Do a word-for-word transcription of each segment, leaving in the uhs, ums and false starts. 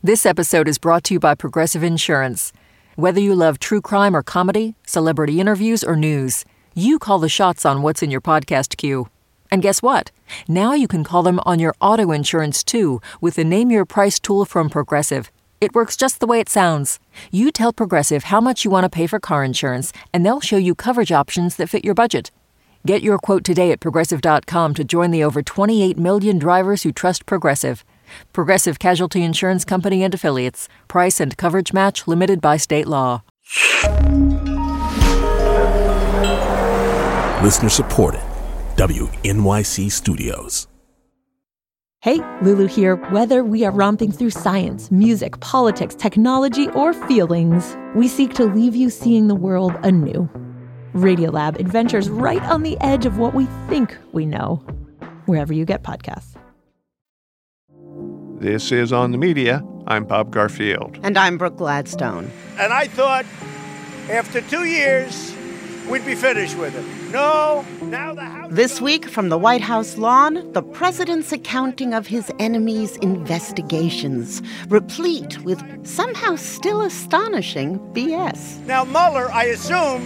This episode is brought to you by Progressive Insurance. Whether you love true crime or comedy, celebrity interviews or news, you call the shots on what's in your podcast queue. And guess what? Now you can call them on your auto insurance too with the Name Your Price tool from Progressive. It works just the way it sounds. You tell Progressive how much you want to pay for car insurance, and they'll show you coverage options that fit your budget. Get your quote today at Progressive dot com to join the over twenty-eight million drivers who trust Progressive. Progressive Casualty Insurance Company and Affiliates. Price and coverage match limited by state law. Listener supported. W N Y C Studios. Hey, Lulu here. Whether we are romping through science, music, politics, technology, or feelings, we seek to leave you seeing the world anew. Radiolab adventures right on the edge of what we think we know, wherever you get podcasts. This is On the Media. I'm Bob Garfield. And I'm Brooke Gladstone. And I thought after two years, we'd be finished with it. No, now the House... This week from the White House lawn, the president's accounting of his enemies' investigations, replete with somehow still astonishing B S. Now Mueller, I assume,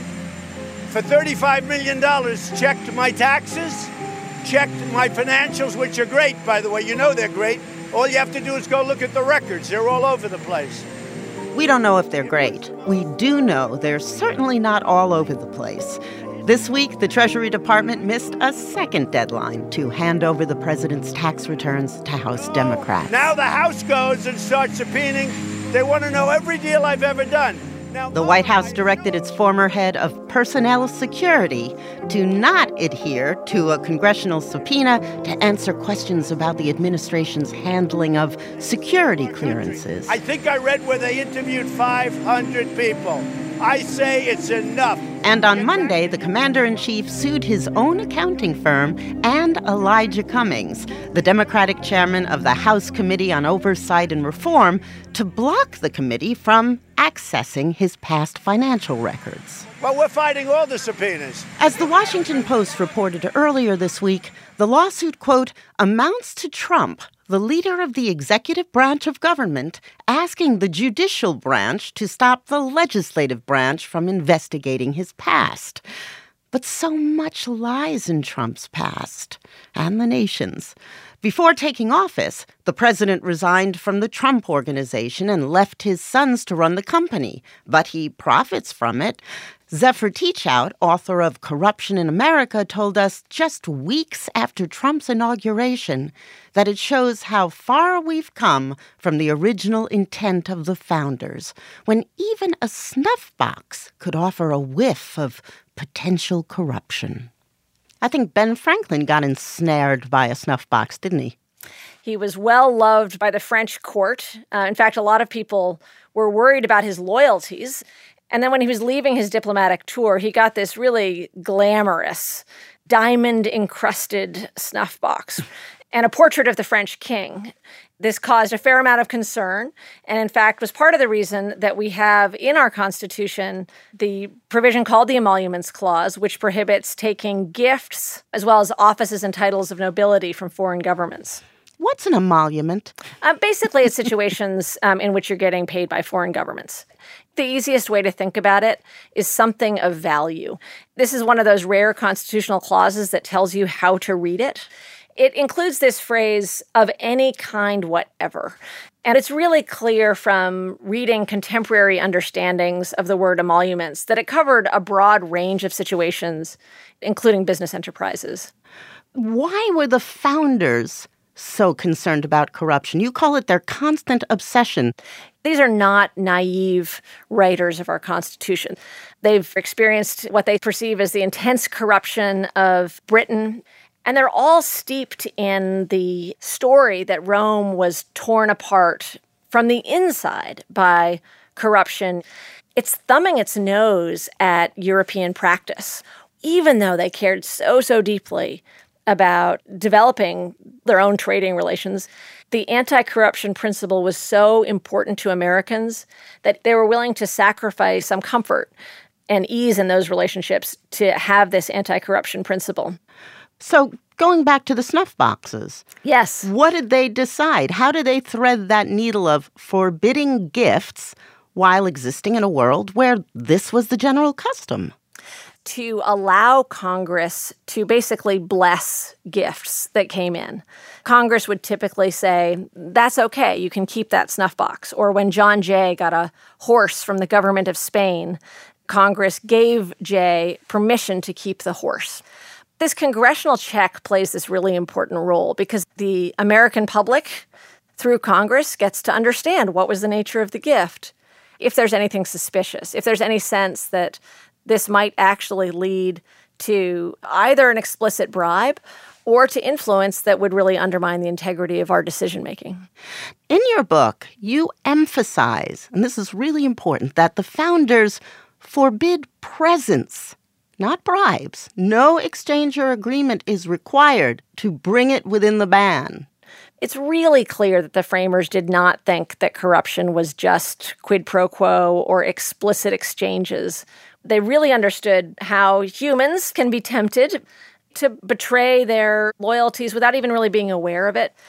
for thirty-five million dollars, checked my taxes, checked my financials, which are great, by the way. You know they're great. All you have to do is go look at the records. They're all over the place. We don't know if they're great. We do know they're certainly not all over the place. This week, the Treasury Department missed a second deadline to hand over the president's tax returns to House Democrats. Now the House goes and starts subpoenaing. They want to know every deal I've ever done. Now, the White House directed its former head of personnel security to not adhere to a congressional subpoena to answer questions about the administration's handling of security clearances. I think I read where they interviewed five hundred people. I say it's enough. And on Monday, the commander-in-chief sued his own accounting firm and Elijah Cummings, the Democratic chairman of the House Committee on Oversight and Reform, to block the committee from accessing his past financial records. Well, we're fighting all the subpoenas. As the Washington Post reported earlier this week, the lawsuit, quote, amounts to Trump, the leader of the executive branch of government, asking the judicial branch to stop the legislative branch from investigating his past. But so much lies in Trump's past, and the nation's. Before taking office, the president resigned from the Trump Organization and left his sons to run the company, but he profits from it. Zephyr Teachout, author of Corruption in America, told us just weeks after Trump's inauguration that it shows how far we've come from the original intent of the founders, when even a snuff box could offer a whiff of potential corruption. I think Ben Franklin got ensnared by a snuff box, didn't he? He was well loved by the French court. Uh, in fact, a lot of people were worried about his loyalties. And then when he was leaving his diplomatic tour, he got this really glamorous, diamond-encrusted snuff box and a portrait of the French king. This caused a fair amount of concern, and in fact was part of the reason that we have in our Constitution the provision called the Emoluments Clause, which prohibits taking gifts as well as offices and titles of nobility from foreign governments. What's an emolument? Um, basically, it's situations um, in which you're getting paid by foreign governments. The easiest way to think about it is something of value. This is one of those rare constitutional clauses that tells you how to read it. It includes this phrase, of any kind whatever. And it's really clear from reading contemporary understandings of the word emoluments that it covered a broad range of situations, including business enterprises. Why were the founders so concerned about corruption? You call it their constant obsession. These are not naive writers of our Constitution. They've experienced what they perceive as the intense corruption of Britain. And they're all steeped in the story that Rome was torn apart from the inside by corruption. It's thumbing its nose at European practice, even though they cared so, so deeply about developing their own trading relations. The anti-corruption principle was so important to Americans that they were willing to sacrifice some comfort and ease in those relationships to have this anti-corruption principle. So going back to the snuff boxes. Yes. What did they decide? How did they thread that needle of forbidding gifts while existing in a world where this was the general custom? To allow Congress to basically bless gifts that came in. Congress would typically say, that's okay, you can keep that snuff box. Or when John Jay got a horse from the government of Spain, Congress gave Jay permission to keep the horse. This congressional check plays this really important role because the American public, through Congress, gets to understand what was the nature of the gift. If there's anything suspicious, if there's any sense that this might actually lead to either an explicit bribe or to influence that would really undermine the integrity of our decision-making. In your book, you emphasize, and this is really important, that the founders forbid presents, not bribes. No exchange or agreement is required to bring it within the ban. It's really clear that the framers did not think that corruption was just quid pro quo or explicit exchanges. They really understood how humans can be tempted to betray their loyalties without even really being aware of it.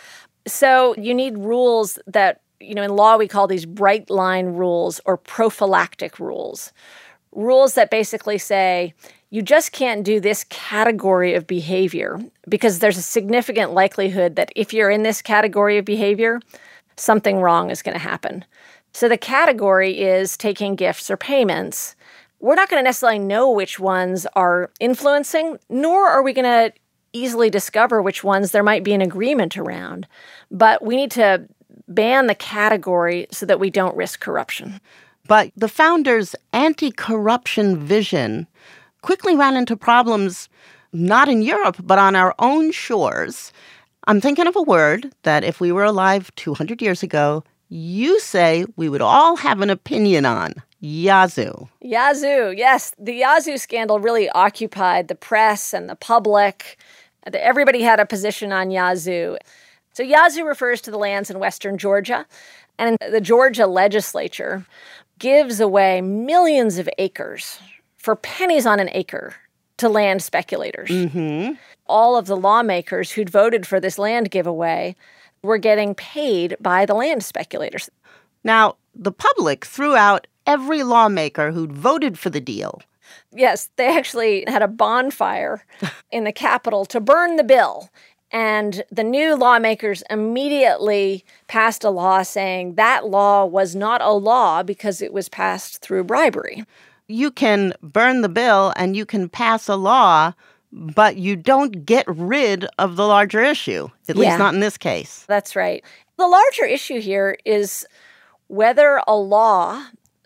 So you need rules that, you know, in law we call these bright line rules or prophylactic rules. Rules that basically say, you just can't do this category of behavior because there's a significant likelihood that if you're in this category of behavior, something wrong is going to happen. So the category is taking gifts or payments. We're not going to necessarily know which ones are influencing, nor are we going to easily discover which ones there might be an agreement around. But we need to ban the category so that we don't risk corruption. But the founders' anti-corruption vision quickly ran into problems not in Europe, but on our own shores. I'm thinking of a word that if we were alive two hundred years ago, you say we would all have an opinion on. Yazoo. Yazoo, yes. The Yazoo scandal really occupied the press and the public. Everybody had a position on Yazoo. So Yazoo refers to the lands in western Georgia. And the Georgia legislature gives away millions of acres for pennies on an acre to land speculators. Mm-hmm. All of the lawmakers who'd voted for this land giveaway were getting paid by the land speculators. Now, the public threw out every lawmaker who'd voted for the deal. Yes, they actually had a bonfire in the Capitol to burn the bill. And the new lawmakers immediately passed a law saying that law was not a law because it was passed through bribery. You can burn the bill and you can pass a law, but you don't get rid of the larger issue, at Yeah. least not in this case. That's right. The larger issue here is whether a law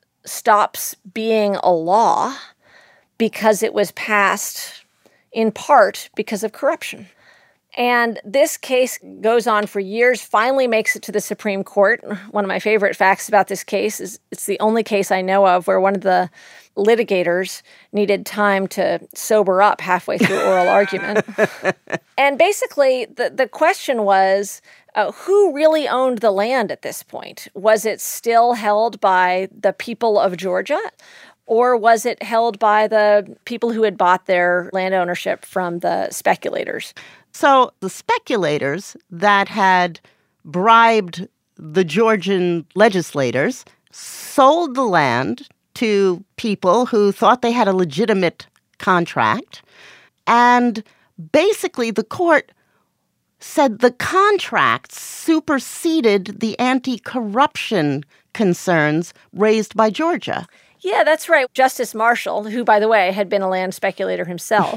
stops being a law because it was passed in part because of corruption. And this case goes on for years, finally makes it to the Supreme Court. One of my favorite facts about this case is it's the only case I know of where one of the litigators needed time to sober up halfway through oral argument. And basically, the, the question was, uh, who really owned the land at this point? Was it still held by the people of Georgia? Or was it held by the people who had bought their land ownership from the speculators? So the speculators that had bribed the Georgian legislators sold the land to people who thought they had a legitimate contract. And basically the court said the contract superseded the anti-corruption concerns raised by Georgia. Yeah, that's right. Justice Marshall, who, by the way, had been a land speculator himself,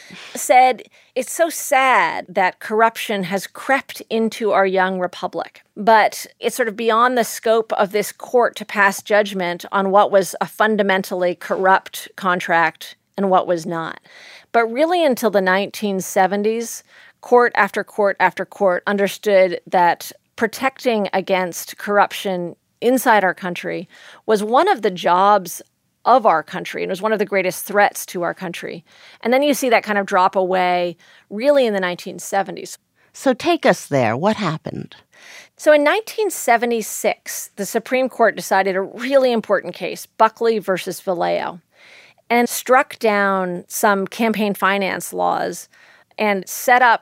said, it's so sad that corruption has crept into our young republic, but it's sort of beyond the scope of this court to pass judgment on what was a fundamentally corrupt contract and what was not. But really until the nineteen seventies, court after court after court understood that protecting against corruption inside our country was one of the jobs of our country and was one of the greatest threats to our country. And then you see that kind of drop away really in the nineteen seventies. So take us there. What happened? So in nineteen seventy-six, the Supreme Court decided a really important case, Buckley versus Vallejo, and struck down some campaign finance laws and set up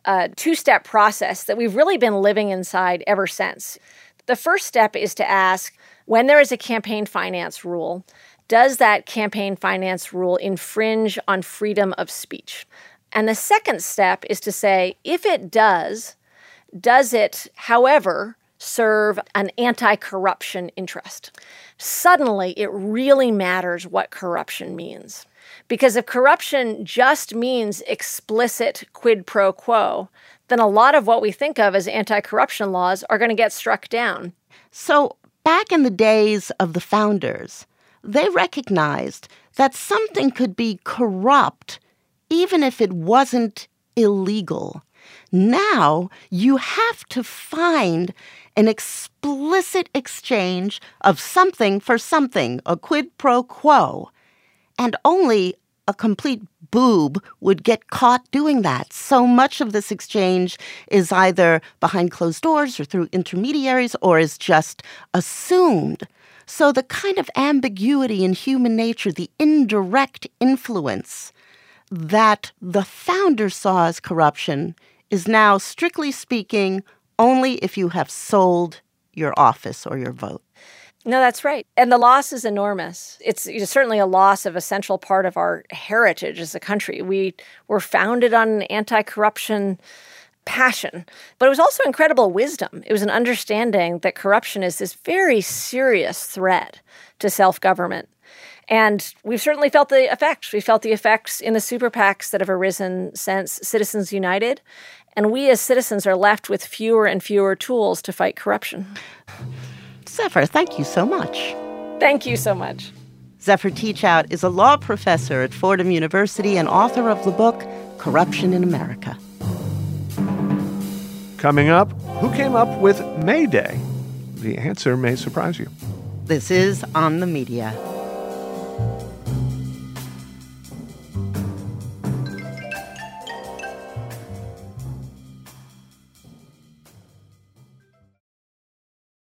a two-step process that we've really been living inside ever since. The first step is to ask, when there is a campaign finance rule, does that campaign finance rule infringe on freedom of speech? And the second step is to say, if it does, does it, however, serve an anti-corruption interest? Suddenly, it really matters what corruption means. Because if corruption just means explicit quid pro quo, then a lot of what we think of as anti-corruption laws are going to get struck down. So back in the days of the founders, they recognized that something could be corrupt even if it wasn't illegal. Now you have to find an explicit exchange of something for something, a quid pro quo. And only a complete boob would get caught doing that. So much of this exchange is either behind closed doors or through intermediaries or is just assumed. So the kind of ambiguity in human nature, the indirect influence that the founders saw as corruption is now, strictly speaking, only if you have sold your office or your vote. No, that's right. And the loss is enormous. It's, it's certainly a loss of a central part of our heritage as a country. We were founded on an anti-corruption passion, but it was also incredible wisdom. It was an understanding that corruption is this very serious threat to self-government. And we've certainly felt the effects. We felt the effects in the super PACs that have arisen since Citizens United. And we as citizens are left with fewer and fewer tools to fight corruption. Zephyr, thank you so much. Thank you so much. Zephyr Teachout is a law professor at Fordham University and author of the book Corruption in America. Coming up, who came up with May Day? The answer may surprise you. This is On the Media.